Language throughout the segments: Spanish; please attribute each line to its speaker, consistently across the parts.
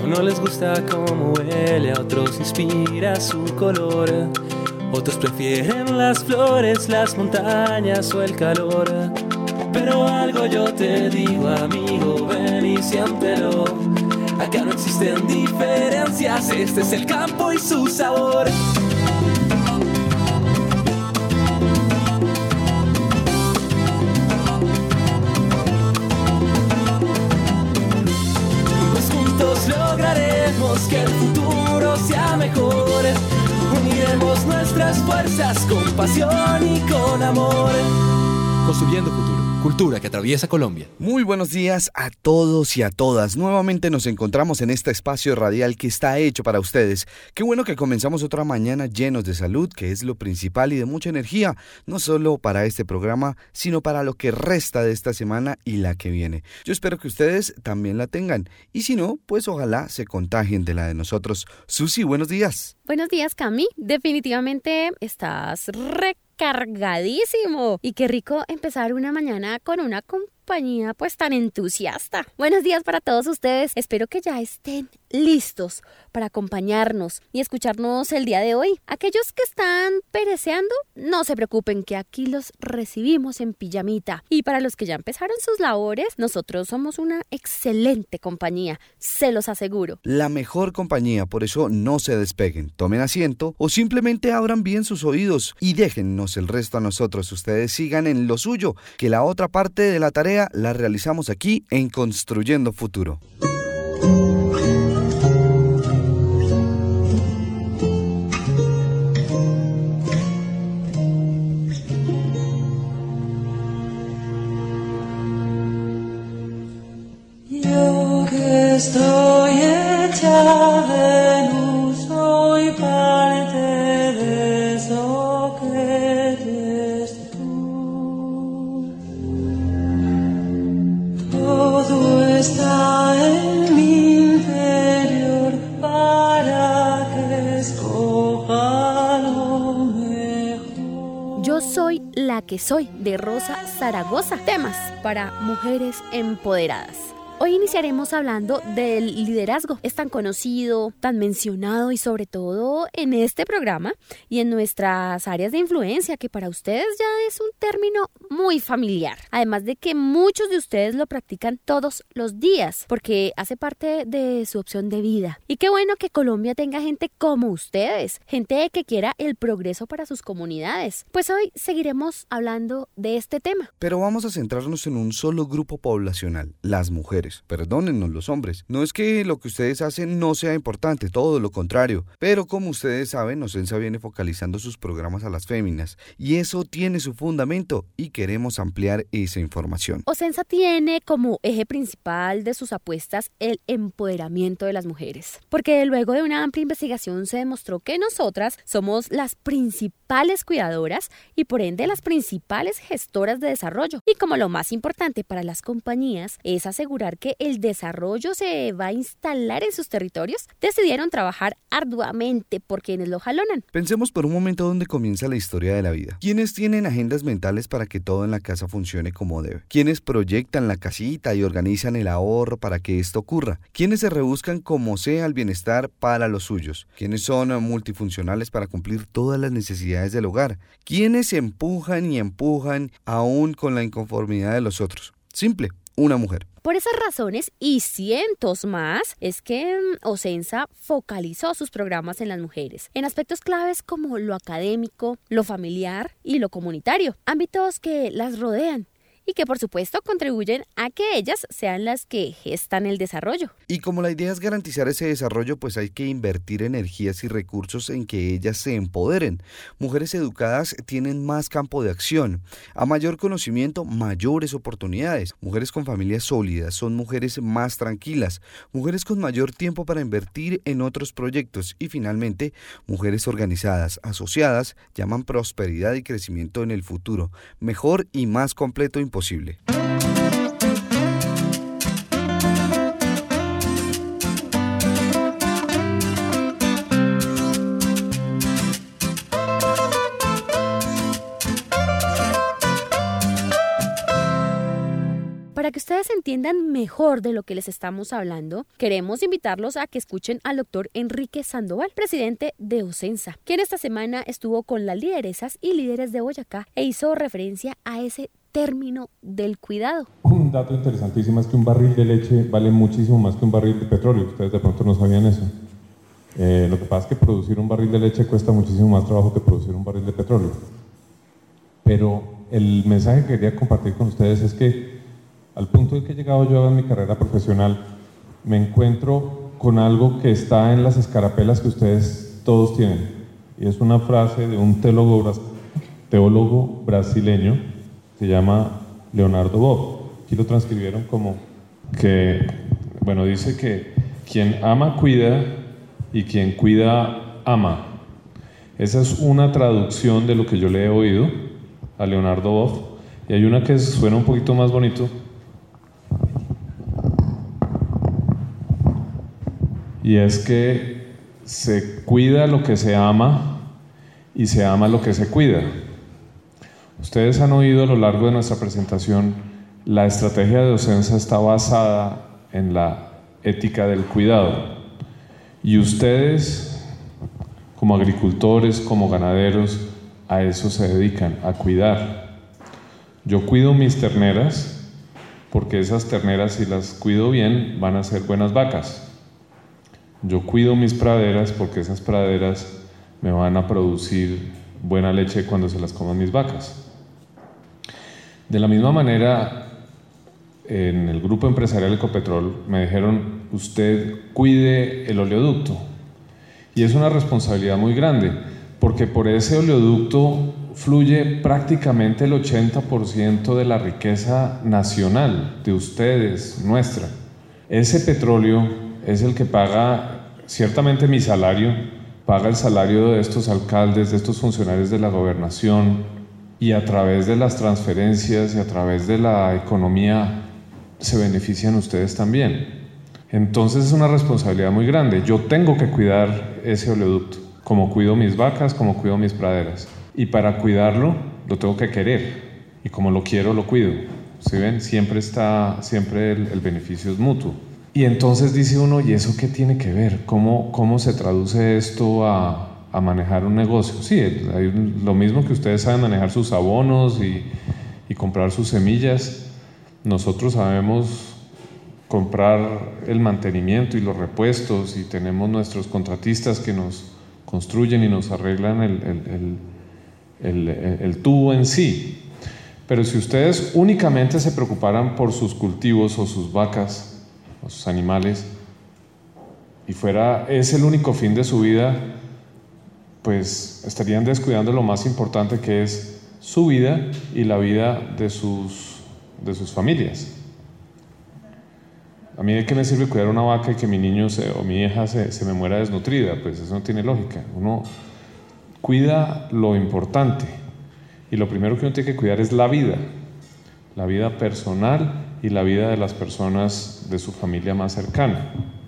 Speaker 1: No les gusta cómo huele, a otros inspira su color. Otros prefieren las flores, las montañas o el calor. Pero algo yo te digo, amigo, ven y siéntelo. Acá no existen diferencias, este es el campo y su sabor. Pues juntos lograremos que el futuro sea mejor. Uniremos nuestras fuerzas con pasión y con amor.
Speaker 2: Construyendo futuro. Cultura que atraviesa Colombia.
Speaker 3: Muy buenos días a todos y a todas. Nuevamente nos encontramos en este espacio radial que está hecho para ustedes. Qué bueno que comenzamos otra mañana llenos de salud, que es lo principal, y de mucha energía, no solo para este programa, sino para lo que resta de esta semana y la que viene. Yo espero que ustedes también la tengan. Y si no, pues ojalá se contagien de la de nosotros. Susi, buenos días.
Speaker 4: Buenos días, Cami. Definitivamente estás recargadísimo. Y qué rico empezar una mañana con una compañía pues tan entusiasta. Buenos días para todos ustedes. Espero que ya estén listos para acompañarnos y escucharnos el día de hoy. Aquellos que están pereceando, no se preocupen, que aquí los recibimos en pijamita. Y para los que ya empezaron sus labores, nosotros somos una excelente compañía, se los aseguro.
Speaker 3: La mejor compañía, por eso no se despeguen, tomen asiento o simplemente abran bien sus oídos y déjennos el resto a nosotros. Ustedes sigan en lo suyo, que la otra parte de la tarea la realizamos aquí en Construyendo Futuro.
Speaker 5: Yo que estoy hecha de luz, soy parte de eso que eres tú. Todo está en mi interior para que escoja lo mejor.
Speaker 4: Yo soy la que soy, de Rosa Zaragoza. Temas para mujeres empoderadas. Hoy iniciaremos hablando del liderazgo. Es tan conocido, tan mencionado y sobre todo en este programa y en nuestras áreas de influencia, que para ustedes ya es un término muy familiar. Además de que muchos de ustedes lo practican todos los días porque hace parte de su opción de vida. Y qué bueno que Colombia tenga gente como ustedes, gente que quiera el progreso para sus comunidades. Pues hoy seguiremos hablando de este tema.
Speaker 3: Pero vamos a centrarnos en un solo grupo poblacional, las mujeres. Perdónennos los hombres. No es que lo que ustedes hacen no sea importante, todo lo contrario. Pero como ustedes saben, Ocensa viene focalizando sus programas a las féminas. Y eso tiene su fundamento y queremos ampliar esa información.
Speaker 4: Ocensa tiene como eje principal de sus apuestas el empoderamiento de las mujeres. Porque luego de una amplia investigación se demostró que nosotras somos las principales cuidadoras y por ende las principales gestoras de desarrollo. Y como lo más importante para las compañías es asegurar que el desarrollo se va a instalar en sus territorios, decidieron trabajar arduamente por quienes lo jalonan.
Speaker 3: Pensemos por un momento dónde comienza la historia de la vida. ¿Quiénes tienen agendas mentales para que todo en la casa funcione como debe? ¿Quiénes proyectan la casita y organizan el ahorro para que esto ocurra? ¿Quiénes se rebuscan como sea el bienestar para los suyos? ¿Quiénes son multifuncionales para cumplir todas las necesidades del hogar? ¿Quiénes empujan y empujan aún con la inconformidad de los otros? Simple, una mujer.
Speaker 4: Por esas razones y cientos más es que Ocensa focalizó sus programas en las mujeres, en aspectos claves como lo académico, lo familiar y lo comunitario, ámbitos que las rodean y que por supuesto contribuyen a que ellas sean las que gestan el desarrollo.
Speaker 3: Y como la idea es garantizar ese desarrollo, pues hay que invertir energías y recursos en que ellas se empoderen. Mujeres educadas tienen más campo de acción, a mayor conocimiento, mayores oportunidades. Mujeres con familias sólidas son mujeres más tranquilas, mujeres con mayor tiempo para invertir en otros proyectos y finalmente, mujeres organizadas, asociadas, llaman prosperidad y crecimiento en el futuro, mejor y más completo imposible.
Speaker 4: Para que ustedes entiendan mejor de lo que les estamos hablando, queremos invitarlos a que escuchen al doctor Enrique Sandoval, presidente de OCENSA, quien esta semana estuvo con las lideresas y líderes de Boyacá e hizo referencia a ese término del cuidado.
Speaker 6: Un dato interesantísimo es que un barril de leche vale muchísimo más que un barril de petróleo. Ustedes de pronto no sabían eso. Lo que pasa es que producir un barril de leche cuesta muchísimo más trabajo que producir un barril de petróleo. Pero el mensaje que quería compartir con ustedes es que al punto en que he llegado yo en mi carrera profesional, me encuentro con algo que está en las escarapelas que ustedes todos tienen. Y es una frase de un teólogo brasileño, se llama Leonardo Boff. Aquí lo transcribieron como que, bueno, dice que quien ama cuida y quien cuida ama. Esa es una traducción de lo que yo le he oído a Leonardo Boff. Y hay una que suena un poquito más bonito. Y es que se cuida lo que se ama y se ama lo que se cuida. Ustedes han oído a lo largo de nuestra presentación, la estrategia de OCENSA está basada en la ética del cuidado. Y ustedes, como agricultores, como ganaderos, a eso se dedican, a cuidar. Yo cuido mis terneras porque esas terneras, si las cuido bien, van a ser buenas vacas. Yo cuido mis praderas porque esas praderas me van a producir buena leche cuando se las coman mis vacas. De la misma manera, en el grupo empresarial Ecopetrol me dijeron, usted cuide el oleoducto. Y es una responsabilidad muy grande, porque por ese oleoducto fluye prácticamente el 80% de la riqueza nacional de ustedes, nuestra. Ese petróleo es el que paga, ciertamente mi salario, paga el salario de estos alcaldes, de estos funcionarios de la gobernación, y a través de las transferencias y a través de la economía se benefician ustedes también. Entonces es una responsabilidad muy grande. Yo tengo que cuidar ese oleoducto, como cuido mis vacas, como cuido mis praderas. Y para cuidarlo, lo tengo que querer. Y como lo quiero, lo cuido. ¿Sí ven? Siempre el beneficio es mutuo. Y entonces dice uno, ¿y eso qué tiene que ver? ¿Cómo se traduce esto a manejar un negocio? Sí, lo mismo que ustedes saben manejar sus abonos y comprar sus semillas, nosotros sabemos comprar el mantenimiento y los repuestos, y tenemos nuestros contratistas que nos construyen y nos arreglan el tubo en sí. Pero si ustedes únicamente se preocuparan por sus cultivos o sus vacas o sus animales, y es el único fin de su vida, pues estarían descuidando lo más importante, que es su vida y la vida de sus familias. A mí, ¿de qué me sirve cuidar una vaca y que mi niño o mi hija se me muera desnutrida? Pues eso no tiene lógica. Uno cuida lo importante, y lo primero que uno tiene que cuidar es la vida personal y la vida de las personas de su familia más cercana.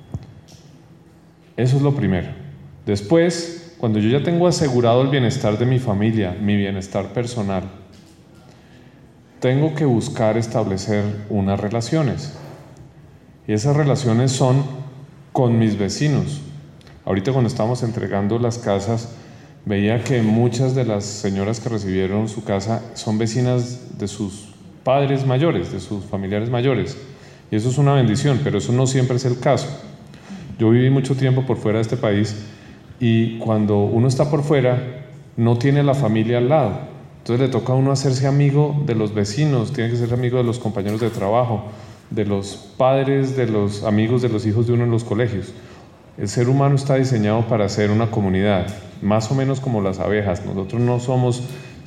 Speaker 6: Eso es lo primero. Después, cuando yo ya tengo asegurado el bienestar de mi familia, mi bienestar personal, tengo que buscar establecer unas relaciones. Y esas relaciones son con mis vecinos. Ahorita, cuando estábamos entregando las casas, veía que muchas de las señoras que recibieron su casa son vecinas de sus padres mayores, de sus familiares mayores. Y eso es una bendición, pero eso no siempre es el caso. Yo viví mucho tiempo por fuera de este país, y cuando uno está por fuera, no tiene la familia al lado. Entonces le toca a uno hacerse amigo de los vecinos, tiene que ser amigo de los compañeros de trabajo, de los padres, de los amigos de los hijos de uno en los colegios. El ser humano está diseñado para ser una comunidad, más o menos como las abejas. Nosotros no somos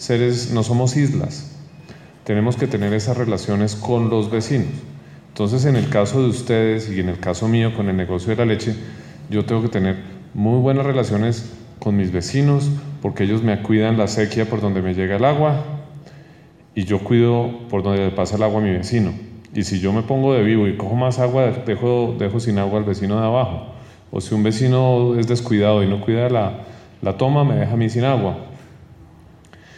Speaker 6: islas. Tenemos que tener esas relaciones con los vecinos. Entonces, en el caso de ustedes y en el caso mío con el negocio de la leche, yo tengo que tener muy buenas relaciones con mis vecinos, porque ellos me cuidan la sequía por donde me llega el agua, y yo cuido por donde le pasa el agua a mi vecino. Y si yo me pongo de vivo y cojo más agua, dejo sin agua al vecino de abajo. O si un vecino es descuidado y no cuida la toma, me deja a mí sin agua.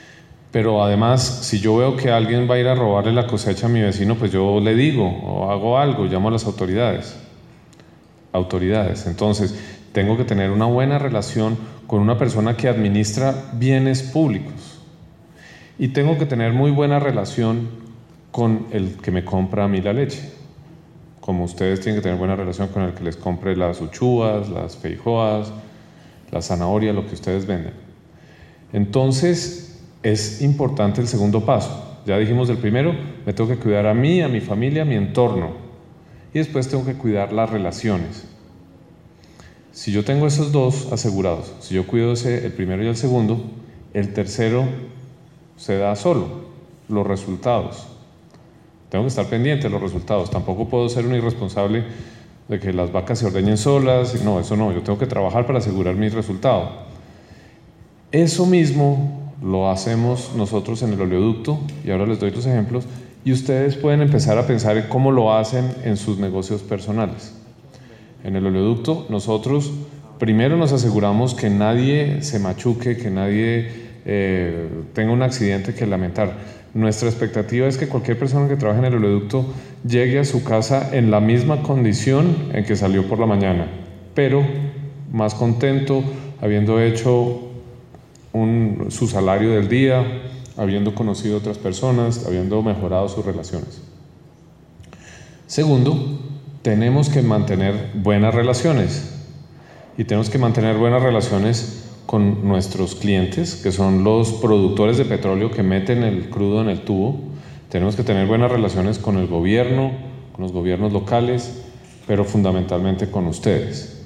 Speaker 6: Pero además, si yo veo que alguien va a ir a robarle la cosecha a mi vecino, pues yo le digo o hago algo, llamo a las autoridades. Entonces, tengo que tener una buena relación con una persona que administra bienes públicos. Y tengo que tener muy buena relación con el que me compra a mí la leche. Como ustedes tienen que tener buena relación con el que les compre las uchuvas, las feijoas, las zanahorias, lo que ustedes venden. Entonces, es importante el segundo paso. Ya dijimos el primero, me tengo que cuidar a mí, a mi familia, a mi entorno. Y después tengo que cuidar las relaciones. Si yo tengo esos dos asegurados, si yo cuido el primero y el segundo, el tercero se da solo, los resultados. Tengo que estar pendiente de los resultados. Tampoco puedo ser un irresponsable de que las vacas se ordeñen solas. No, eso no. Yo tengo que trabajar para asegurar mi resultado. Eso mismo lo hacemos nosotros en el oleoducto, y ahora les doy los ejemplos, y ustedes pueden empezar a pensar en cómo lo hacen en sus negocios personales. En el oleoducto nosotros primero nos aseguramos que nadie se machuque, que nadie tenga un accidente que lamentar. Nuestra expectativa es que cualquier persona que trabaje en el oleoducto llegue a su casa en la misma condición en que salió por la mañana, pero más contento, habiendo hecho su salario del día, habiendo conocido a otras personas, habiendo mejorado sus relaciones. Segundo, tenemos que mantener buenas relaciones, y tenemos que mantener buenas relaciones con nuestros clientes, que son los productores de petróleo que meten el crudo en el tubo. Tenemos que tener buenas relaciones con el gobierno, con los gobiernos locales, pero fundamentalmente con ustedes,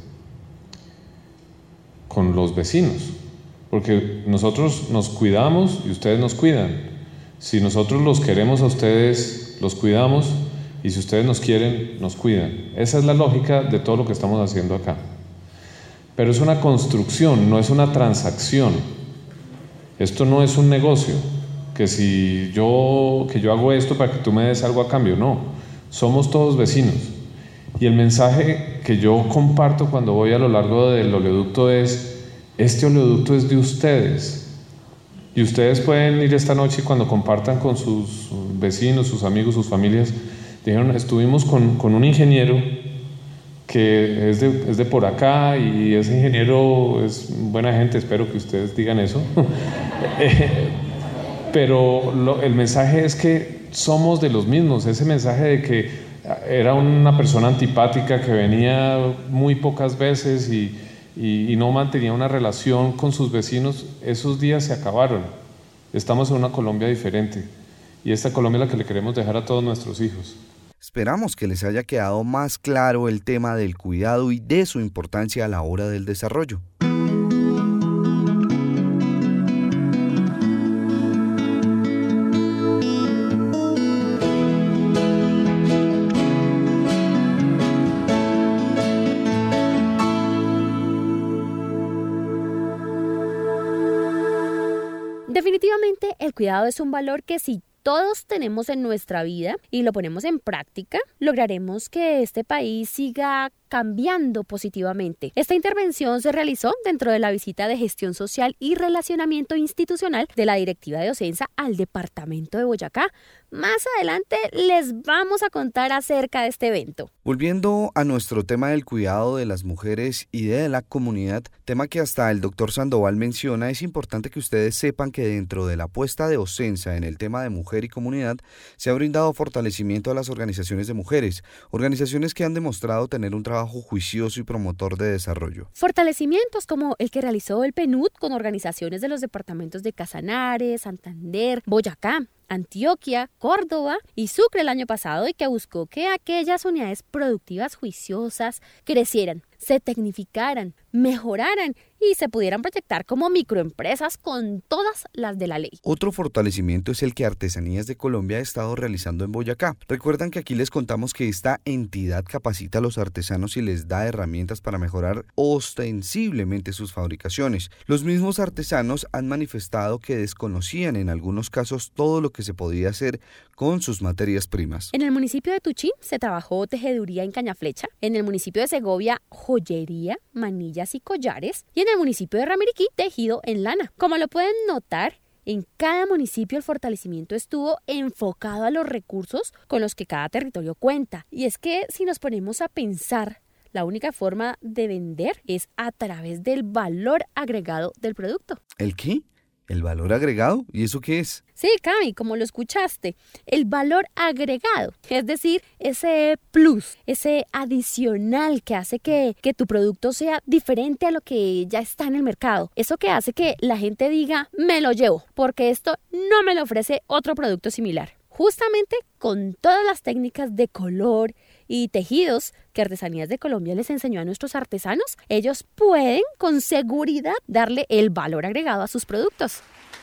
Speaker 6: con los vecinos. Porque nosotros nos cuidamos y ustedes nos cuidan. Si nosotros los queremos a ustedes, los cuidamos, y si ustedes nos quieren, nos cuidan. Esa es la lógica de todo lo que estamos haciendo acá. Pero es una construcción, no es una transacción. Esto no es un negocio, que yo hago esto para que tú me des algo a cambio. No, somos todos vecinos. Y el mensaje que yo comparto cuando voy a lo largo del oleoducto es: este oleoducto es de ustedes, y ustedes pueden ir esta noche y cuando compartan con sus vecinos, sus amigos, sus familias, dijeron, estuvimos con un ingeniero que es de por acá, y ese ingeniero es buena gente, espero que ustedes digan eso. Pero el mensaje es que somos de los mismos. Ese mensaje de que era una persona antipática que venía muy pocas veces y no mantenía una relación con sus vecinos, esos días se acabaron. Estamos en una Colombia diferente, y esta Colombia es la que le queremos dejar a todos nuestros hijos.
Speaker 3: Esperamos que les haya quedado más claro el tema del cuidado y de su importancia a la hora del desarrollo.
Speaker 4: Definitivamente el cuidado es un valor que si todos tenemos en nuestra vida y lo ponemos en práctica, lograremos que este país siga cambiando positivamente. Esta intervención se realizó dentro de la visita de Gestión Social y Relacionamiento Institucional de la Directiva de Ocensa al departamento de Boyacá. Más adelante les vamos a contar acerca de este evento.
Speaker 3: Volviendo a nuestro tema del cuidado de las mujeres y de la comunidad, tema que hasta el doctor Sandoval menciona, es importante que ustedes sepan que dentro de la apuesta de Ocensa en el tema de mujer y comunidad se ha brindado fortalecimiento a las organizaciones de mujeres, organizaciones que han demostrado tener un trabajo juicioso y promotor de desarrollo.
Speaker 4: Fortalecimientos como el que realizó el PNUD con organizaciones de los departamentos de Casanare, Santander, Boyacá, Antioquia, Córdoba y Sucre el año pasado, y que buscó que aquellas unidades productivas juiciosas crecieran, se tecnificaran, mejoraran y se pudieran proyectar como microempresas con todas las de la ley.
Speaker 3: Otro fortalecimiento es el que Artesanías de Colombia ha estado realizando en Boyacá. Recuerdan que aquí les contamos que esta entidad capacita a los artesanos y les da herramientas para mejorar ostensiblemente sus fabricaciones. Los mismos artesanos han manifestado que desconocían en algunos casos todo lo que se podía hacer con sus materias primas.
Speaker 4: En el municipio de Tuchín se trabajó tejeduría en cañaflecha, en el municipio de Segovia joyería, manillas y collares, y en el municipio de Ramiriquí tejido en lana. Como lo pueden notar, En cada municipio el fortalecimiento estuvo enfocado a los recursos con los que cada territorio cuenta. Y es que si nos ponemos a pensar, la única forma de vender es a través del valor agregado del producto.
Speaker 3: ¿El qué? ¿El valor agregado? ¿Y eso qué es?
Speaker 4: Sí, Cami, como lo escuchaste, el valor agregado, es decir, ese plus, ese adicional que hace que tu producto sea diferente a lo que ya está en el mercado. Eso que hace que la gente diga, me lo llevo, porque esto no me lo ofrece otro producto similar. Justamente con todas las técnicas de color y tejidos que Artesanías de Colombia les enseñó a nuestros artesanos, ellos pueden con seguridad darle el valor agregado a sus productos.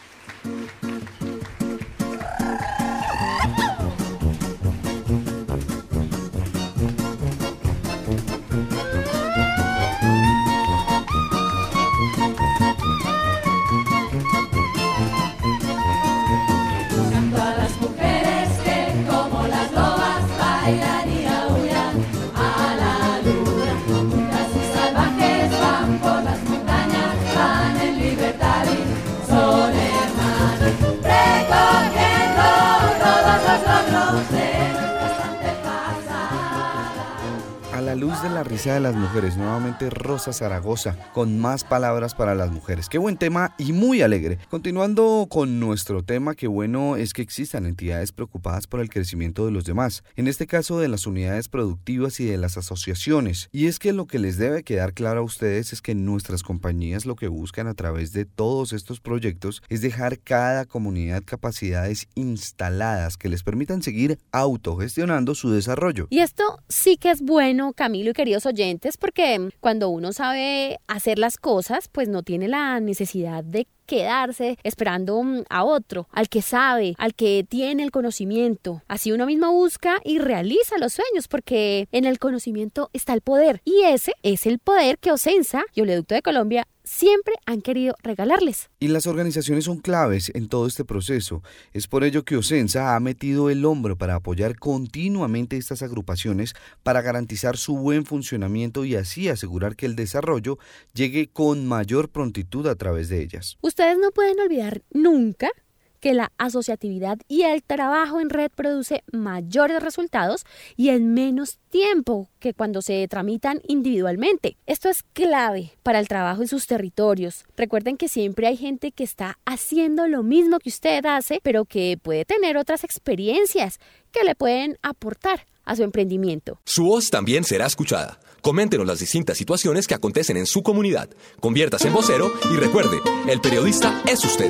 Speaker 3: La luz de la risa de las mujeres, nuevamente Rosa Zaragoza, con más palabras para las mujeres. Qué buen tema y muy alegre. Continuando con nuestro tema, qué bueno es que existan entidades preocupadas por el crecimiento de los demás, en este caso de las unidades productivas y de las asociaciones. Y es que lo que les debe quedar claro a ustedes es que nuestras compañías lo que buscan a través de todos estos proyectos es dejar cada comunidad capacidades instaladas que les permitan seguir autogestionando su desarrollo.
Speaker 4: Y esto sí que es bueno, Camilo y queridos oyentes, porque cuando uno sabe hacer las cosas, pues no tiene la necesidad de quedarse esperando a otro, al que sabe, al que tiene el conocimiento. Así uno mismo busca y realiza los sueños, porque en el conocimiento está el poder. Y ese es el poder que Ocensa y Oleoducto de Colombia siempre han querido regalarles.
Speaker 3: Y las organizaciones son claves en todo este proceso. Es por ello que Ocensa ha metido el hombro para apoyar continuamente estas agrupaciones para garantizar su buen funcionamiento y así asegurar que el desarrollo llegue con mayor prontitud a través de ellas.
Speaker 4: Ustedes no pueden olvidar nunca que la asociatividad y el trabajo en red produce mayores resultados y en menos tiempo que cuando se tramitan individualmente. Esto es clave para el trabajo en sus territorios. Recuerden que siempre hay gente que está haciendo lo mismo que usted hace, pero que puede tener otras experiencias que le pueden aportar a su emprendimiento.
Speaker 2: Su voz también será escuchada. Coméntenos las distintas situaciones que acontecen en su comunidad. Conviértase en vocero y recuerde, el periodista es usted.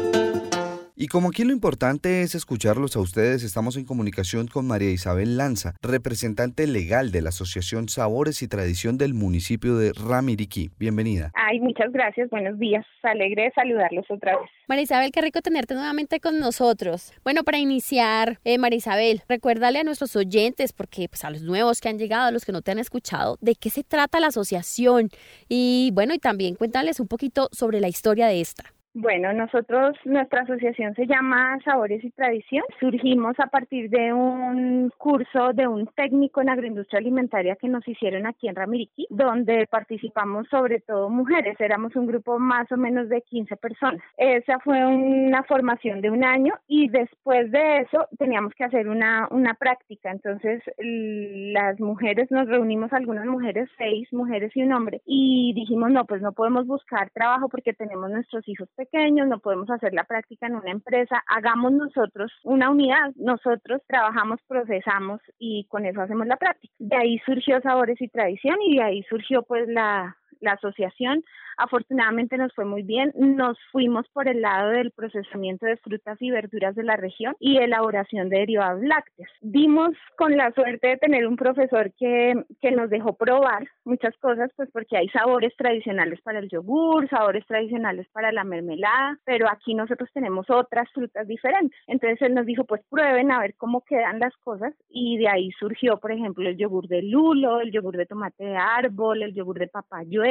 Speaker 3: Y como aquí lo importante es escucharlos a ustedes, estamos en comunicación con María Isabel Lanza, representante legal de la Asociación Sabores y Tradición del municipio de Ramiriquí. Bienvenida.
Speaker 7: Ay, muchas gracias, buenos días, alegre de saludarlos otra vez.
Speaker 4: María Isabel, qué rico tenerte nuevamente con nosotros. Bueno, para iniciar, María Isabel, recuérdale a nuestros oyentes, porque pues a los nuevos que han llegado, a los que no te han escuchado, de qué se trata la asociación y bueno, y también cuéntales un poquito sobre la historia de esta.
Speaker 7: Bueno, nuestra asociación se llama Sabores y Tradición. Surgimos a partir de un curso de un técnico en agroindustria alimentaria que nos hicieron aquí en Ramiriquí, donde participamos sobre todo mujeres. Éramos un grupo más o menos de 15 personas. Esa fue una formación de un año y después de eso teníamos que hacer una práctica. Entonces, las mujeres, nos reunimos algunas mujeres, 6 mujeres y un hombre, y dijimos, no, pues no podemos buscar trabajo porque tenemos nuestros hijos pequeños, no podemos hacer la práctica en una empresa, hagamos nosotros una unidad, nosotros trabajamos, procesamos y con eso hacemos la práctica. De ahí surgió Sabores y Tradición y de ahí surgió pues la asociación. Afortunadamente nos fue muy bien, nos fuimos por el lado del procesamiento de frutas y verduras de la región y elaboración de derivados lácteos. Dimos con la suerte de tener un profesor que nos dejó probar muchas cosas, pues porque hay sabores tradicionales para el yogur, sabores tradicionales para la mermelada, pero aquí nosotros tenemos otras frutas diferentes. Entonces él nos dijo, pues prueben a ver cómo quedan las cosas y de ahí surgió, por ejemplo, el yogur de lulo, el yogur de tomate de árbol, el yogur de papayuela,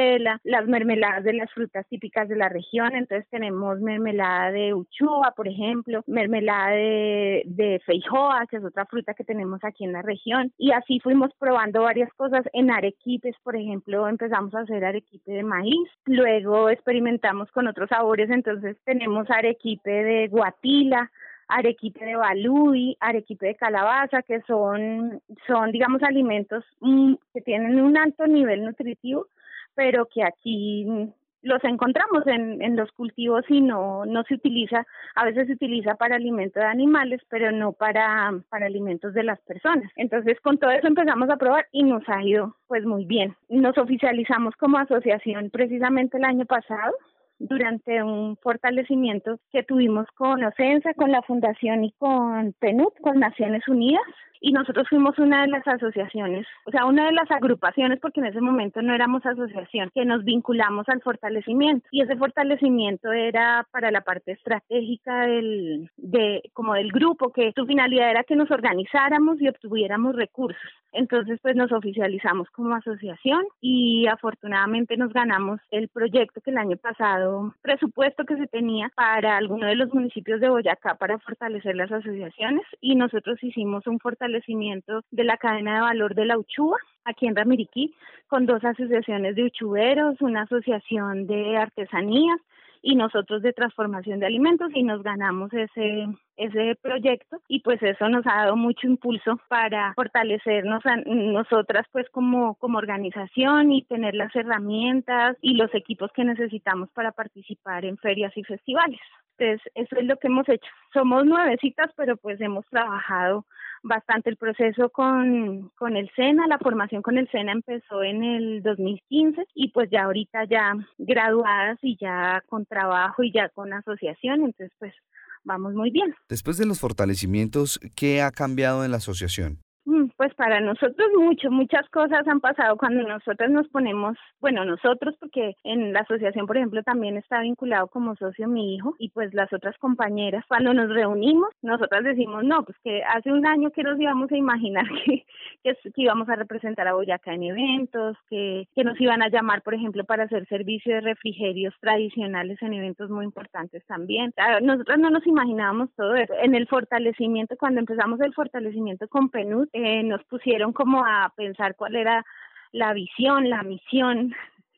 Speaker 7: Venezuela, las mermeladas de las frutas típicas de la región. Entonces tenemos mermelada de uchuva, por ejemplo, mermelada de feijoa, que es otra fruta que tenemos aquí en la región. Y así fuimos probando varias cosas. En arequipes, por ejemplo, empezamos a hacer arequipe de maíz. Luego experimentamos con otros sabores. Entonces tenemos arequipe de guatila, arequipe de balui, arequipe de calabaza, que son digamos, alimentos que tienen un alto nivel nutritivo, pero que aquí los encontramos en los cultivos y no se utiliza, a veces se utiliza para alimento de animales, pero no para alimentos de las personas. Entonces, con todo eso empezamos a probar y nos ha ido pues muy bien. Nos oficializamos como asociación precisamente el año pasado, durante un fortalecimiento que tuvimos con OCENSA, con la Fundación y con PNUD, con Naciones Unidas. Y nosotros fuimos una de las asociaciones, o sea, una de las agrupaciones, porque en ese momento no éramos asociación, que nos vinculamos al fortalecimiento. Y ese fortalecimiento era para la parte estratégica del grupo, que su finalidad era que nos organizáramos y obtuviéramos recursos. Entonces, pues nos oficializamos como asociación y afortunadamente nos ganamos el proyecto que el año pasado, presupuesto que se tenía para alguno de los municipios de Boyacá para fortalecer las asociaciones, y nosotros hicimos un fortalecimiento de la cadena de valor de la uchuva aquí en Ramiriquí, con 2 asociaciones de uchuveros, una asociación de artesanías y nosotros de transformación de alimentos, y nos ganamos ese proyecto, y pues eso nos ha dado mucho impulso para fortalecernos a nosotras pues como organización y tener las herramientas y los equipos que necesitamos para participar en ferias y festivales. Entonces, eso es lo que hemos hecho. Somos nuevecitas, pero pues hemos trabajado bastante. El proceso con el SENA, la formación con el SENA empezó en el 2015 y pues ya ahorita ya graduadas y ya con trabajo y ya con asociación, entonces pues vamos muy bien.
Speaker 3: Después de los fortalecimientos, ¿qué ha cambiado en la asociación?
Speaker 7: Pues para nosotros muchas cosas han pasado cuando nosotros nos ponemos, bueno, nosotros, porque en la asociación, por ejemplo, también está vinculado como socio mi hijo, y pues las otras compañeras, cuando nos reunimos, nosotras decimos, no, pues que hace un año que nos íbamos a imaginar que íbamos a representar a Boyacá en eventos, que nos iban a llamar, por ejemplo, para hacer servicio de refrigerios tradicionales en eventos muy importantes también. Nosotros no nos imaginábamos todo eso. En el fortalecimiento, cuando empezamos el fortalecimiento con PNUD, nos pusieron como a pensar cuál era la visión, la misión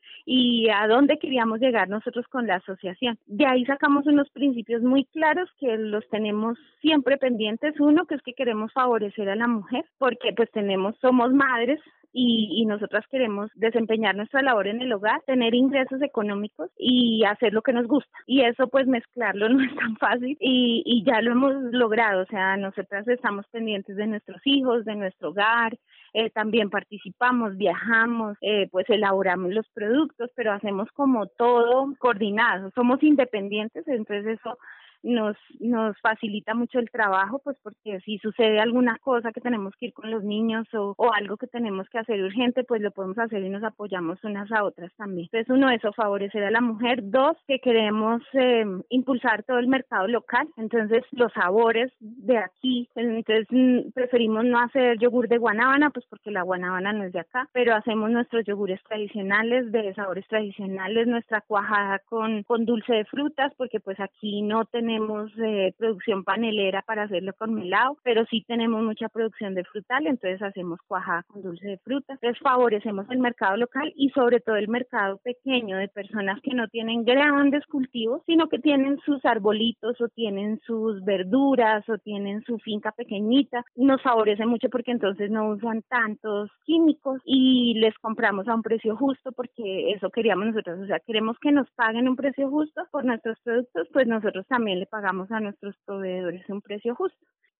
Speaker 7: y a dónde queríamos llegar nosotros con la asociación. De ahí sacamos unos principios muy claros que los tenemos siempre pendientes. Uno, que es que queremos favorecer a la mujer, porque pues somos madres, y nosotras queremos desempeñar nuestra labor en el hogar, tener ingresos económicos y hacer lo que nos gusta. Y eso pues mezclarlo no es tan fácil y ya lo hemos logrado. O sea, nosotras estamos pendientes de nuestros hijos, de nuestro hogar, también participamos, viajamos, pues elaboramos los productos, pero hacemos como todo coordinado. Somos independientes, entonces eso nos facilita mucho el trabajo, pues porque si sucede alguna cosa que tenemos que ir con los niños o algo que tenemos que hacer urgente, pues lo podemos hacer y nos apoyamos unas a otras también. Entonces, uno, eso, favorecer a la mujer. 2, que queremos impulsar todo el mercado local, entonces los sabores de aquí, entonces preferimos no hacer yogur de guanábana, pues porque la guanábana no es de acá, pero hacemos nuestros yogures tradicionales, de sabores tradicionales, nuestra cuajada con dulce de frutas, porque pues aquí no tenemos producción panelera para hacerlo con melado, pero sí tenemos mucha producción de frutal, entonces hacemos cuajada con dulce de frutas. Entonces favorecemos el mercado local y sobre todo el mercado pequeño, de personas que no tienen grandes cultivos, sino que tienen sus arbolitos o tienen sus verduras o tienen su finca pequeñita. Nos favorece mucho porque entonces no usan tantos químicos y les compramos a un precio justo, porque eso queríamos nosotros. O sea, queremos que nos paguen un precio justo por nuestros productos, pues nosotros también le pagamos a nuestros proveedores un precio justo.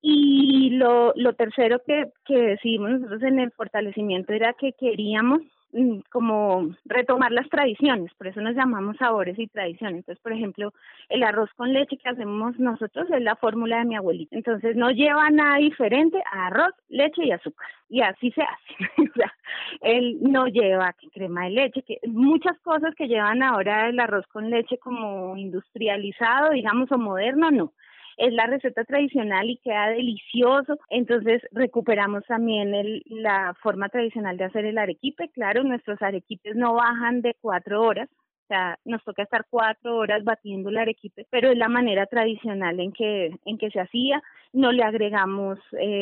Speaker 7: Y lo tercero que decidimos nosotros en el fortalecimiento era que queríamos como retomar las tradiciones, por eso nos llamamos sabores y tradiciones. Entonces, por ejemplo, el arroz con leche que hacemos nosotros es la fórmula de mi abuelita. Entonces, no lleva nada diferente a arroz, leche y azúcar. Y así se hace. O sea, él no lleva crema de leche, que muchas cosas que llevan ahora el arroz con leche como industrializado, digamos, o moderno, no. es la receta tradicional y queda delicioso. Entonces recuperamos también la forma tradicional de hacer el arequipe. Claro, nuestros arequipes no bajan de 4 horas. O sea, nos toca estar 4 horas batiendo el arequipe, pero es la manera tradicional en que se hacía. No le agregamos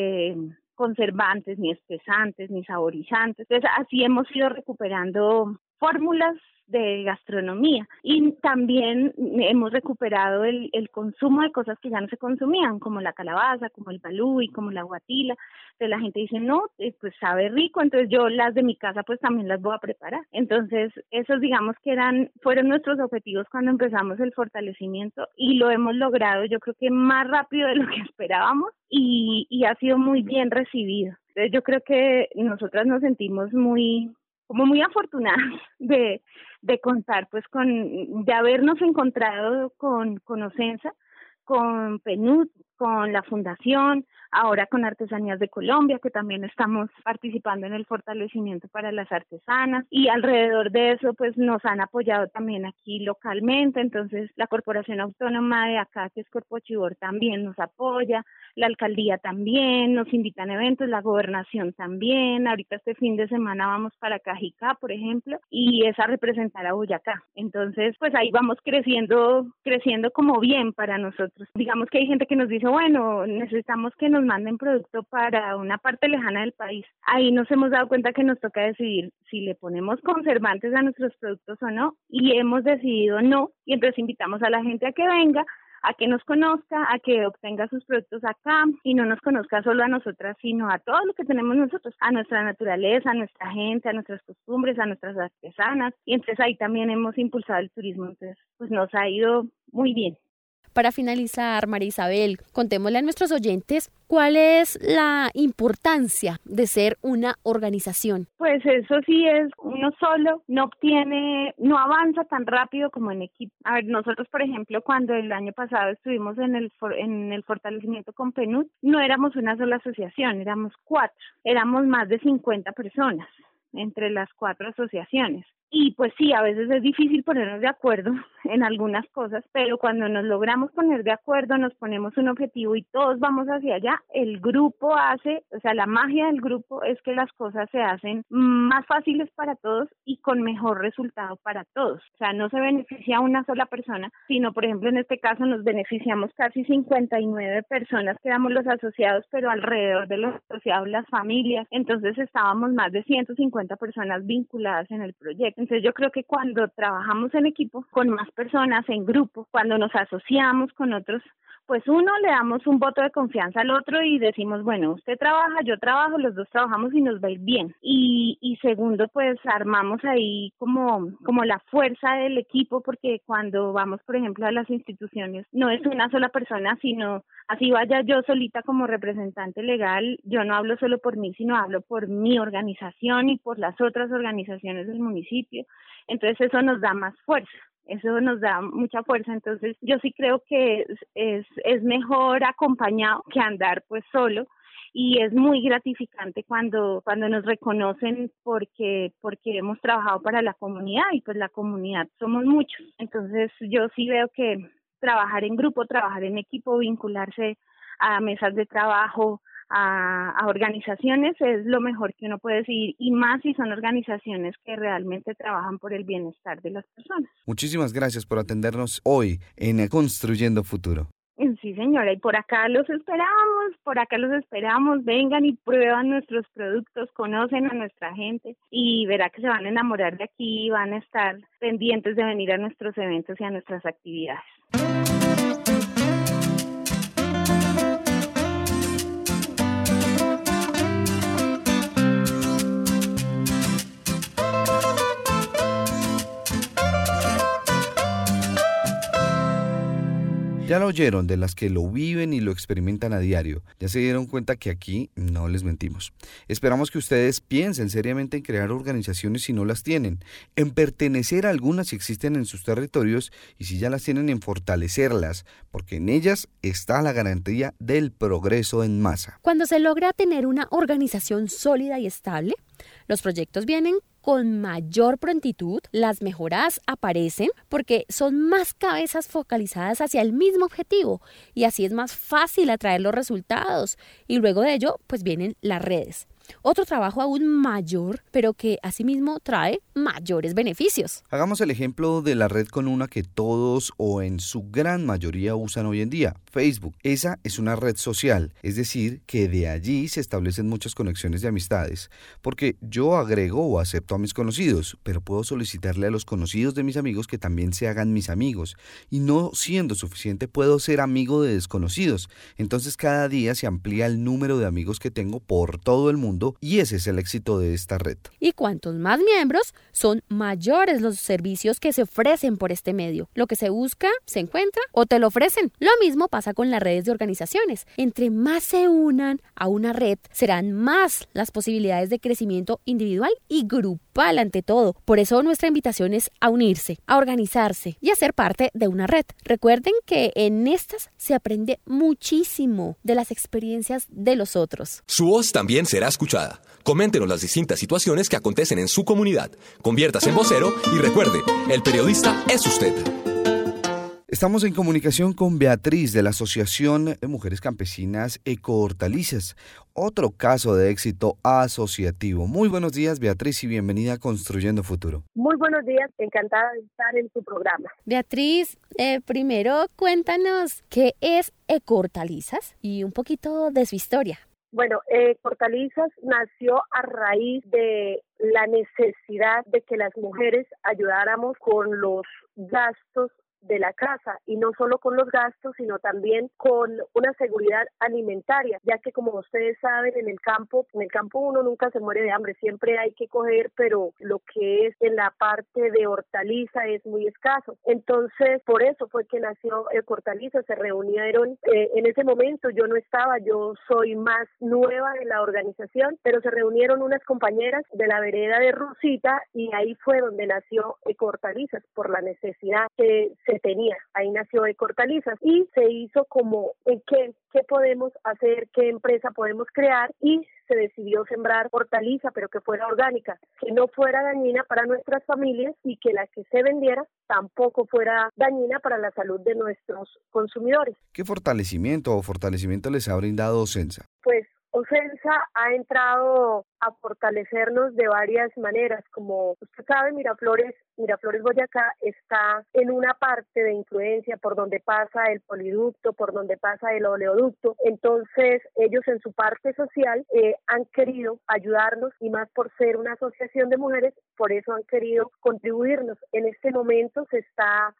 Speaker 7: conservantes, ni espesantes, ni saborizantes. Entonces, así hemos ido recuperando fórmulas de gastronomía y también hemos recuperado el consumo de cosas que ya no se consumían, como la calabaza, como el balúi, como la guatila. Entonces la gente dice, no, pues sabe rico, entonces yo las de mi casa pues también las voy a preparar. Entonces esos digamos que fueron nuestros objetivos cuando empezamos el fortalecimiento y lo hemos logrado yo creo que más rápido de lo que esperábamos y ha sido muy bien recibido. Entonces yo creo que nosotras nos sentimos muy afortunadas de contar pues de habernos encontrado con Ocensa, con PNUD, con la Fundación, ahora con Artesanías de Colombia, que también estamos participando en el fortalecimiento para las artesanas, y alrededor de eso pues nos han apoyado también aquí localmente. Entonces la Corporación Autónoma de acá, que es Corpochibor, también nos apoya, la alcaldía también, nos invitan a eventos, la gobernación también. Ahorita este fin de semana vamos para Cajicá, por ejemplo, y es a representar a Boyacá. Entonces pues ahí vamos creciendo como bien para nosotros. Digamos que hay gente que nos dice, bueno, necesitamos que nos manden producto para una parte lejana del país. Ahí nos hemos dado cuenta que nos toca decidir si le ponemos conservantes a nuestros productos o no, y hemos decidido no, y entonces invitamos a la gente a que venga, a que nos conozca, a que obtenga sus productos acá y no nos conozca solo a nosotras, sino a todo lo que tenemos nosotros, a nuestra naturaleza, a nuestra gente, a nuestras costumbres, a nuestras artesanas. Y entonces ahí también hemos impulsado el turismo, entonces pues nos ha ido muy bien.
Speaker 4: Para finalizar, María Isabel, contémosle a nuestros oyentes cuál es la importancia de ser una organización.
Speaker 7: Pues eso sí es, uno solo no avanza tan rápido como en equipo. A ver, nosotros, por ejemplo, cuando el año pasado estuvimos en el fortalecimiento con PNUD, no éramos una sola asociación, éramos 4, éramos más de 50 personas entre las 4 asociaciones. Y pues sí, a veces es difícil ponernos de acuerdo en algunas cosas, pero cuando nos logramos poner de acuerdo, nos ponemos un objetivo y todos vamos hacia allá, el grupo la magia del grupo es que las cosas se hacen más fáciles para todos y con mejor resultado para todos. O sea, no se beneficia a una sola persona, sino, por ejemplo, en este caso nos beneficiamos casi 59 personas que éramos los asociados, pero alrededor de los asociados las familias. Entonces estábamos más de 150 personas vinculadas en el proyecto. Entonces yo creo que cuando trabajamos en equipo, con más personas, en grupo, cuando nos asociamos con otros, pues uno, le damos un voto de confianza al otro y decimos, bueno, usted trabaja, yo trabajo, los dos trabajamos y nos va a ir bien. Y segundo, pues armamos ahí como la fuerza del equipo, porque cuando vamos, por ejemplo, a las instituciones, no es una sola persona, sino así vaya yo solita como representante legal, yo no hablo solo por mí, sino hablo por mi organización y por las otras organizaciones del municipio. Entonces eso nos da más fuerza. Eso nos da mucha fuerza. Entonces yo sí creo que es mejor acompañado que andar pues solo, y es muy gratificante cuando nos reconocen porque hemos trabajado para la comunidad, y pues la comunidad somos muchos. Entonces yo sí veo que trabajar en grupo, trabajar en equipo, vincularse a mesas de trabajo, a organizaciones es lo mejor que uno puede decir, y más si son organizaciones que realmente trabajan por el bienestar de las personas.
Speaker 3: Muchísimas gracias por atendernos hoy en Construyendo Futuro.
Speaker 7: Sí, señora, y por acá los esperamos, vengan y prueban nuestros productos, conocen a nuestra gente y verá que se van a enamorar de aquí y van a estar pendientes de venir a nuestros eventos y a nuestras actividades.
Speaker 3: Ya lo oyeron, de las que lo viven y lo experimentan a diario. Ya se dieron cuenta que aquí no les mentimos. Esperamos que ustedes piensen seriamente en crear organizaciones si no las tienen, en pertenecer a algunas si existen en sus territorios, y si ya las tienen, en fortalecerlas, porque en ellas está la garantía del progreso en masa.
Speaker 4: Cuando se logra tener una organización sólida y estable, los proyectos vienen con mayor prontitud, las mejoras aparecen porque son más cabezas focalizadas hacia el mismo objetivo y así es más fácil atraer los resultados. Y luego de ello, pues vienen las redes. Otro trabajo aún mayor, pero que asimismo trae mayores beneficios.
Speaker 3: Hagamos el ejemplo de la red con una que todos o en su gran mayoría usan hoy en día, Facebook. Esa es una red social, es decir, que de allí se establecen muchas conexiones de amistades, porque yo agrego o acepto a mis conocidos, pero puedo solicitarle a los conocidos de mis amigos que también se hagan mis amigos, y no siendo suficiente puedo ser amigo de desconocidos. Entonces cada día se amplía el número de amigos que tengo por todo el mundo, y ese es el éxito de esta red.
Speaker 4: Y cuantos más miembros, son mayores los servicios que se ofrecen por este medio. Lo que se busca, se encuentra o te lo ofrecen. Lo mismo pasa con las redes de organizaciones. Entre más se unan a una red, serán más las posibilidades de crecimiento individual y grupal ante todo. Por eso nuestra invitación es a unirse, a organizarse y a ser parte de una red. Recuerden que en estas se aprende muchísimo de las experiencias de los otros.
Speaker 2: Su voz también será escuchada. Coméntenos las distintas situaciones que acontecen en su comunidad. Conviértase en vocero y recuerde, el periodista es usted.
Speaker 3: Estamos en comunicación con Beatriz de la Asociación de Mujeres Campesinas Ecohortalizas, otro caso de éxito asociativo. Muy buenos días, Beatriz, y bienvenida a Construyendo Futuro.
Speaker 8: Muy buenos días, encantada de estar en tu programa.
Speaker 4: Beatriz, primero cuéntanos qué es Ecohortalizas y un poquito de su historia.
Speaker 8: Bueno, Hortalizas nació a raíz de la necesidad de que las mujeres ayudáramos con los gastos de la casa, y no solo con los gastos, sino también con una seguridad alimentaria, ya que como ustedes saben, en el campo uno nunca se muere de hambre, siempre hay que coger, pero lo que es en la parte de hortaliza es muy escaso. Entonces, por eso fue que nació Hortaliza. Se reunieron, en ese momento yo no estaba, yo soy más nueva en la organización, pero se reunieron unas compañeras de la vereda de Rusita y ahí fue donde nació Hortalizas, por la necesidad que se tenía. Ahí nació Hortalizas y se hizo como ¿qué podemos hacer? ¿Qué empresa podemos crear? Y se decidió sembrar hortaliza, pero que fuera orgánica, que no fuera dañina para nuestras familias y que la que se vendiera tampoco fuera dañina para la salud de nuestros consumidores.
Speaker 3: ¿Qué fortalecimiento les ha brindado Ocensa?
Speaker 8: Pues Ocensa ha entrado a fortalecernos de varias maneras. Como usted sabe, Miraflores Boyacá está en una parte de influencia por donde pasa el poliducto, por donde pasa el oleoducto. Entonces, ellos en su parte social han querido ayudarnos, y más por ser una asociación de mujeres, por eso han querido contribuirnos. En este momento se está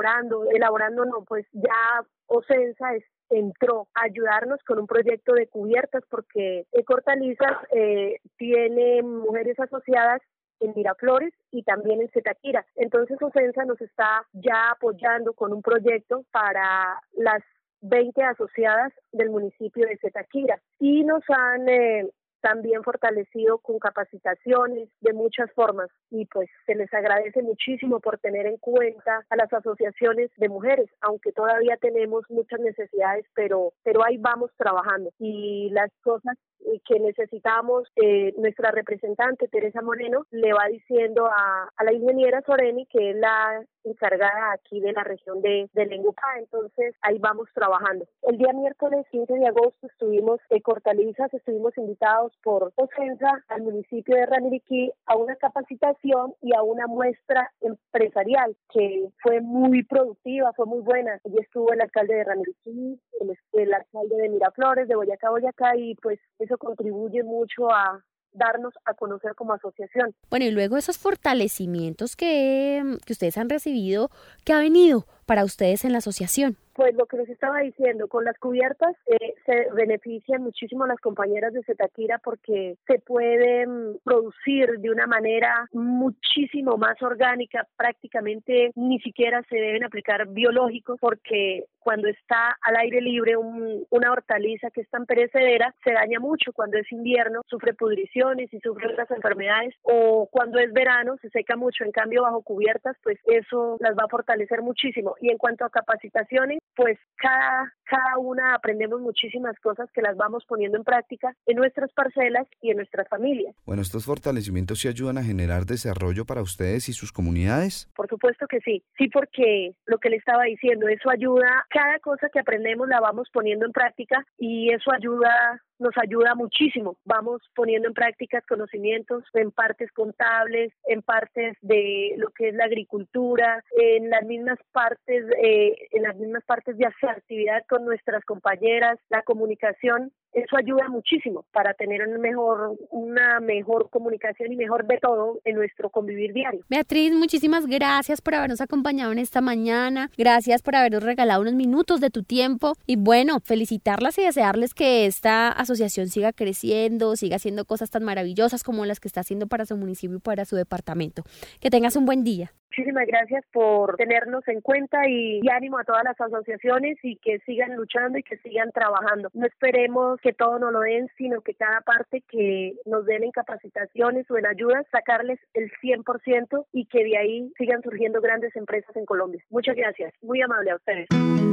Speaker 8: ya Ocensa entró a ayudarnos con un proyecto de cubiertas, porque Hortalizas tiene mujeres asociadas en Miraflores y también en Zipaquirá. Entonces Ocensa nos está ya apoyando con un proyecto para las 20 asociadas del municipio de Zipaquirá, y nos han también fortalecido con capacitaciones de muchas formas, y pues se les agradece muchísimo por tener en cuenta a las asociaciones de mujeres, aunque todavía tenemos muchas necesidades, pero ahí vamos trabajando. Y las cosas que necesitamos, nuestra representante Teresa Moreno le va diciendo a la ingeniera Soreni, que es la encargada aquí de la región de Lengupá. Entonces ahí vamos trabajando. El día miércoles 15 de agosto estuvimos en Hortalizas, estuvimos invitados por Ocensa al municipio de Ramiriquí a una capacitación y a una muestra empresarial que fue muy productiva, fue muy buena. Allí estuvo el alcalde de Ramiriquí, el alcalde de Miraflores, de Boyacá, y pues eso contribuye mucho a darnos a conocer como asociación.
Speaker 4: Bueno, y luego esos fortalecimientos que ustedes han recibido, ¿qué ha venido para ustedes en la asociación?
Speaker 8: Pues lo que les estaba diciendo, con las cubiertas se benefician muchísimo las compañeras de Zipaquirá, porque se pueden producir de una manera muchísimo más orgánica, prácticamente ni siquiera se deben aplicar biológicos, porque cuando está al aire libre una hortaliza que es tan perecedera se daña mucho. Cuando es invierno sufre pudriciones y sufre otras enfermedades, o cuando es verano se seca mucho. En cambio, bajo cubiertas, pues eso las va a fortalecer muchísimo. y en cuanto a capacitaciones, pues cada una aprendemos muchísimas cosas que las vamos poniendo en práctica en nuestras parcelas y en nuestras familias.
Speaker 3: Bueno, ¿estos fortalecimientos sí ayudan a generar desarrollo para ustedes y sus comunidades?
Speaker 8: Por supuesto que sí, porque lo que le estaba diciendo, eso ayuda, cada cosa que aprendemos la vamos poniendo en práctica y eso nos ayuda muchísimo. Vamos poniendo en práctica conocimientos en partes contables, en partes de lo que es la agricultura, en las mismas partes de asertividad con nuestras compañeras, la comunicación. Eso ayuda muchísimo para tener una mejor comunicación y mejor de todo en nuestro convivir diario.
Speaker 4: Beatriz, muchísimas gracias por habernos acompañado en esta mañana. Gracias por habernos regalado unos minutos de tu tiempo. Y bueno, felicitarlas y desearles que esta asociación siga creciendo, siga haciendo cosas tan maravillosas como las que está haciendo para su municipio y para su departamento. Que tengas un buen día.
Speaker 8: Muchísimas gracias por tenernos en cuenta y ánimo a todas las asociaciones y que sigan luchando y que sigan trabajando. No esperemos que todo nos lo den, sino que cada parte que nos den en capacitaciones o en ayudas, sacarles el 100% y que de ahí sigan surgiendo grandes empresas en Colombia. Muchas gracias. Muy amable a ustedes.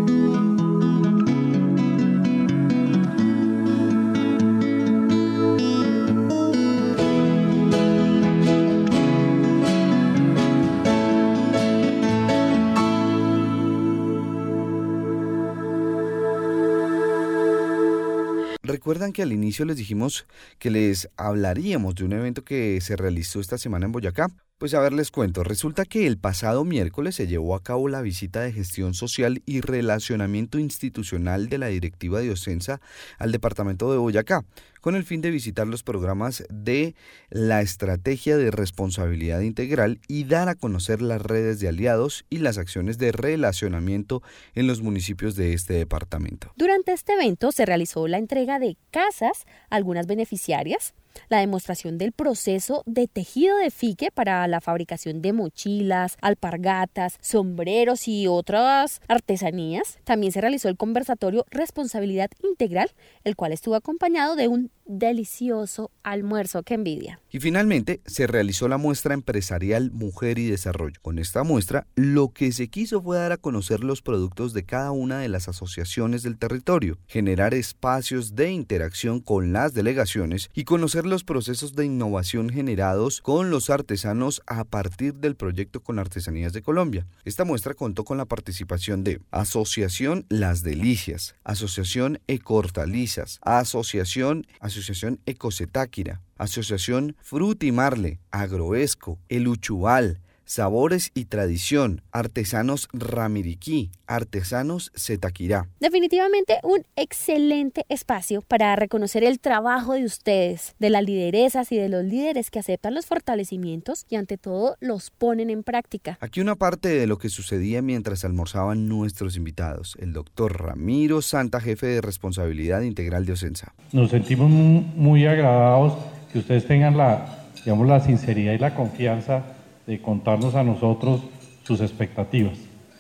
Speaker 3: ¿Recuerdan que al inicio les dijimos que les hablaríamos de un evento que se realizó esta semana en Boyacá? Pues a ver, les cuento. Resulta que el pasado miércoles se llevó a cabo la visita de gestión social y relacionamiento institucional de la directiva de Ocensa al departamento de Boyacá, con el fin de visitar los programas de la estrategia de responsabilidad integral y dar a conocer las redes de aliados y las acciones de relacionamiento en los municipios de este departamento.
Speaker 4: Durante este evento se realizó la entrega de casas a algunas beneficiarias, la demostración del proceso de tejido de fique para la fabricación de mochilas, alpargatas, sombreros y otras artesanías. También se realizó el conversatorio Responsabilidad Integral, el cual estuvo acompañado de un delicioso almuerzo. ¡Qué envidia!
Speaker 3: Y finalmente se realizó la muestra empresarial Mujer y Desarrollo. Con esta muestra, lo que se quiso fue dar a conocer los productos de cada una de las asociaciones del territorio, generar espacios de interacción con las delegaciones y conocer los procesos de innovación generados con los artesanos a partir del proyecto Con Artesanías de Colombia. Esta muestra contó con la participación de Asociación Las Delicias, Asociación Ecortalizas, Asociación Ecocetáquira, Asociación Frutimarle, Agroesco, El Uchubal, Sabores y Tradición, Artesanos Ramiriquí, Artesanos Zetaquirá.
Speaker 4: Definitivamente un excelente espacio para reconocer el trabajo de ustedes, de las lideresas y de los líderes que aceptan los fortalecimientos y ante todo los ponen en práctica.
Speaker 3: Aquí una parte de lo que sucedía mientras almorzaban nuestros invitados, el doctor Ramiro Santa, jefe de Responsabilidad Integral de Ocensa.
Speaker 9: Nos sentimos muy agradados que ustedes tengan la sinceridad y la confianza de contarnos a nosotros sus expectativas.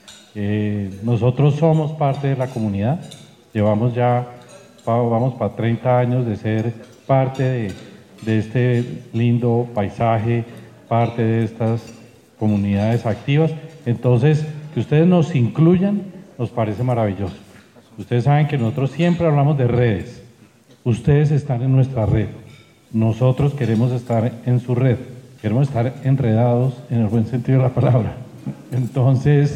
Speaker 9: Nosotros somos parte de la comunidad, vamos para 30 años de ser parte de este lindo paisaje, parte de estas comunidades activas. Entonces, que ustedes nos incluyan nos parece maravilloso. Ustedes saben que nosotros siempre hablamos de redes. Ustedes están en nuestra red. Nosotros queremos estar en su red. Queremos estar enredados en el buen sentido de la palabra. Entonces,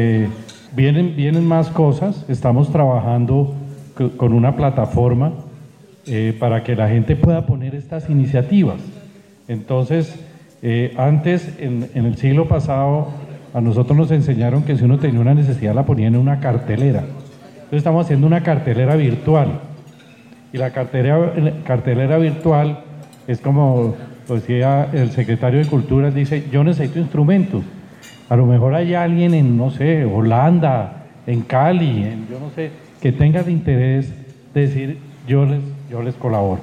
Speaker 9: vienen más cosas. Estamos trabajando con una plataforma para que la gente pueda poner estas iniciativas. Entonces, antes, en el siglo pasado, a nosotros nos enseñaron que si uno tenía una necesidad la ponía en una cartelera. Entonces, estamos haciendo una cartelera virtual. Y la cartelera virtual es como... Pues decía el secretario de Cultura, dice, yo necesito instrumentos. A lo mejor hay alguien en, no sé, Holanda, en Cali, yo no sé, que tenga el interés de decir, yo les colaboro.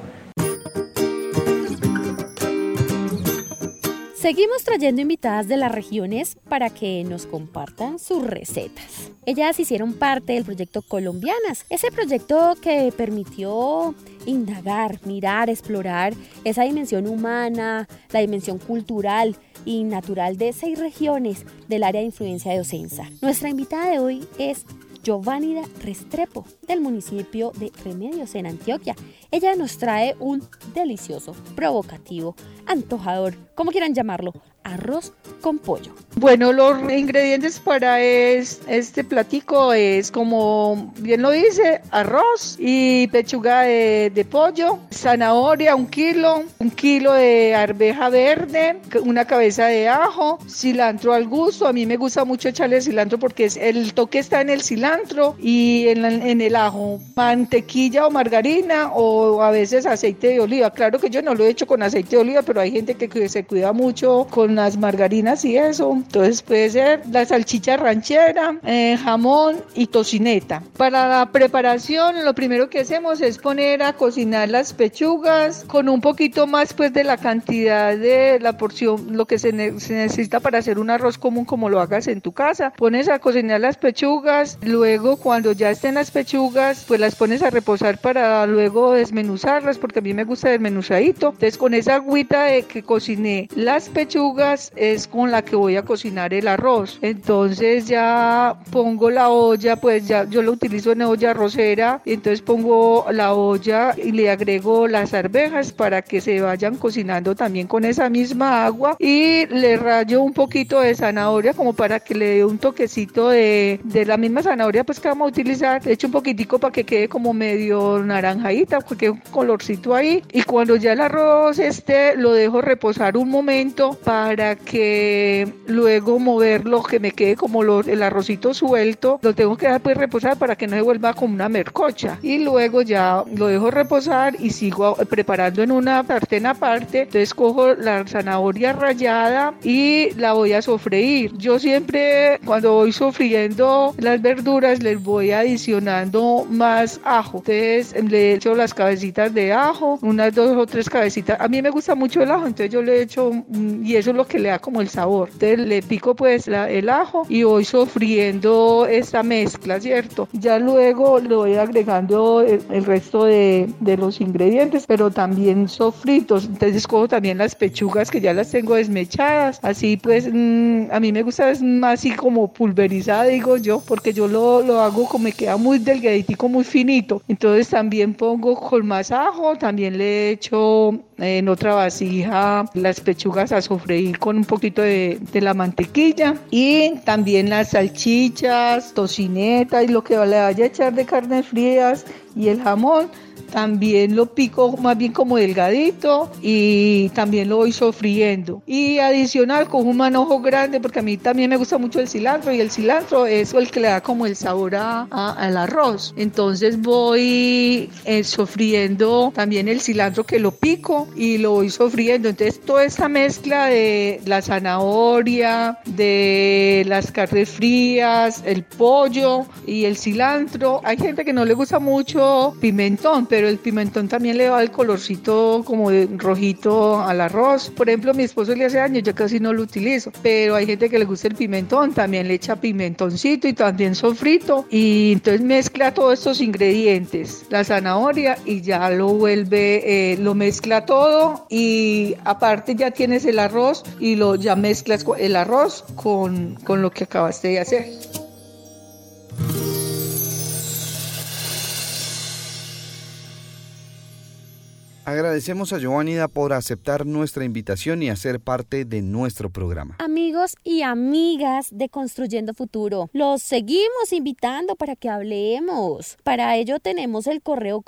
Speaker 4: Seguimos trayendo invitadas de las regiones para que nos compartan sus recetas. Ellas hicieron parte del proyecto Colombianas, ese proyecto que permitió indagar, mirar, explorar esa dimensión humana, la dimensión cultural y natural de 6 regiones del área de influencia de Ocensa. Nuestra invitada de hoy es Giovannida Restrepo, del municipio de Remedios en Antioquia. Ella nos trae un delicioso, provocativo, antojador, como quieran llamarlo, arroz con pollo.
Speaker 10: Bueno, los ingredientes para este platico es, como bien lo dice, arroz y pechuga de pollo, zanahoria 1 kilo, 1 kilo de arveja verde, una cabeza de ajo, cilantro al gusto. A mí me gusta mucho echarle cilantro porque el toque está en el cilantro y en el ajo. Mantequilla o margarina o a veces aceite de oliva. Claro que yo no lo he hecho con aceite de oliva, pero hay gente que se cuida mucho con las margarinas y eso. Entonces puede ser la salchicha ranchera, jamón y tocineta. Para la preparación, lo primero que hacemos es poner a cocinar las pechugas con un poquito más pues de la cantidad de la porción, lo que se necesita para hacer un arroz común como lo hagas en tu casa. Pones a cocinar las pechugas, luego cuando ya estén las pechugas, pues las pones a reposar para luego desmenuzarlas, porque a mí me gusta desmenuzadito. Entonces con esa agüita de que cociné las pechugas es con la que voy a cocinar el arroz. Entonces ya pongo la olla, pues ya yo lo utilizo en olla arrocera, entonces pongo la olla y le agrego las arvejas para que se vayan cocinando también con esa misma agua, y le rayo un poquito de zanahoria como para que le dé un toquecito de la misma zanahoria pues que vamos a utilizar. Le echo un poquitico para que quede como medio naranjadita, porque un colorcito ahí, y cuando ya el arroz lo dejo reposar un momento para que luego moverlo, que me quede como el arrocito suelto. Lo tengo que dejar pues reposar para que no se vuelva como una mercocha, y luego ya lo dejo reposar y sigo preparando en una sartén aparte. Entonces cojo la zanahoria rallada y la voy a sofreír. Yo siempre cuando voy sofriendo las verduras les voy adicionando más ajo. Entonces le echo las cabecitas de ajo, unas 2 o 3 cabecitas. A mí me gusta mucho el ajo, entonces yo le echo, y eso es lo que le da como el sabor. Entonces le pico pues el ajo y voy sofriendo esta mezcla, ¿cierto? Ya luego le voy agregando el resto de los ingredientes, pero también sofritos. Entonces cojo también las pechugas que ya las tengo desmechadas, así pues a mí me gusta es más así como pulverizada, digo yo, porque yo lo hago como me queda muy delgaditico, muy finito. Entonces también pongo con más ajo, también le echo en otra vasija las pechugas a sofreír con un poquito de la mantequilla, y también las salchichas, tocineta y lo que le vaya a echar de carnes frías y el jamón. También lo pico más bien como delgadito y también lo voy sofriendo. Y adicional con un manojo grande, porque a mí también me gusta mucho el cilantro, y el cilantro es el que le da como el sabor al arroz. Entonces voy sofriendo también el cilantro, que lo pico y lo voy sofriendo. Entonces toda esta mezcla de la zanahoria, de las carnes frías, el pollo y el cilantro. Hay gente que no le gusta mucho pimentón, pero el pimentón también le da el colorcito como de rojito al arroz. Por ejemplo, mi esposo le hace años, yo casi no lo utilizo, pero hay gente que le gusta el pimentón, también le echa pimentoncito y también sofrito, y entonces mezcla todos estos ingredientes, la zanahoria, y ya lo vuelve, lo mezcla todo, y aparte ya tienes el arroz y ya mezclas el arroz con lo que acabaste de hacer.
Speaker 3: Agradecemos a Giovannida por aceptar nuestra invitación y hacer parte de nuestro programa.
Speaker 4: Amigos y amigas de Construyendo Futuro, los seguimos invitando para que hablemos. Para ello tenemos el correo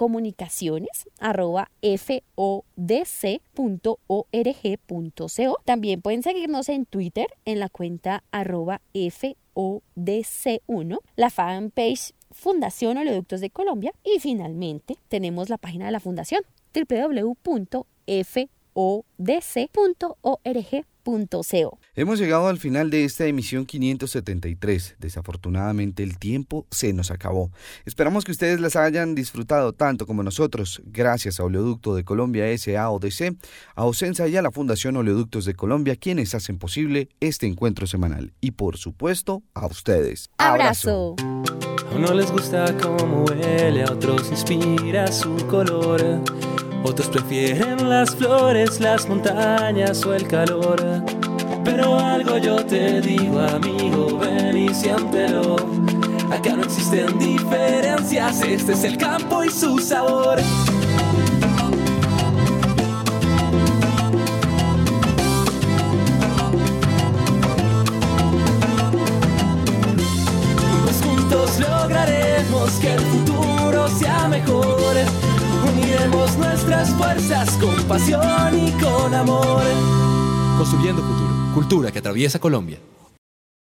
Speaker 4: comunicaciones@fodc.org.co. También pueden seguirnos en Twitter en la cuenta @FODC1, la fanpage Fundación Oleoductos de Colombia, y finalmente tenemos la página de la Fundación www.fodc.org.co.
Speaker 3: Hemos llegado al final de esta emisión 573. Desafortunadamente el tiempo se nos acabó. Esperamos que ustedes las hayan disfrutado tanto como nosotros. Gracias a Oleoducto de Colombia S.A.O.D.C., a Ocensa y a la Fundación Oleoductos de Colombia, quienes hacen posible este encuentro semanal. Y por supuesto, a ustedes.
Speaker 4: ¡Abrazo!
Speaker 1: A uno les gusta cómo huele, a otros inspira su color. Otros prefieren las flores, las montañas o el calor. Pero algo yo te digo, amigo, ven y siéntelo. Acá no existen diferencias, este es el campo y su sabor. Pues juntos lograremos que el futuro sea mejor. Uniremos nuestras fuerzas con pasión y con amor.
Speaker 2: Construyendo futuro. Cultura que atraviesa Colombia.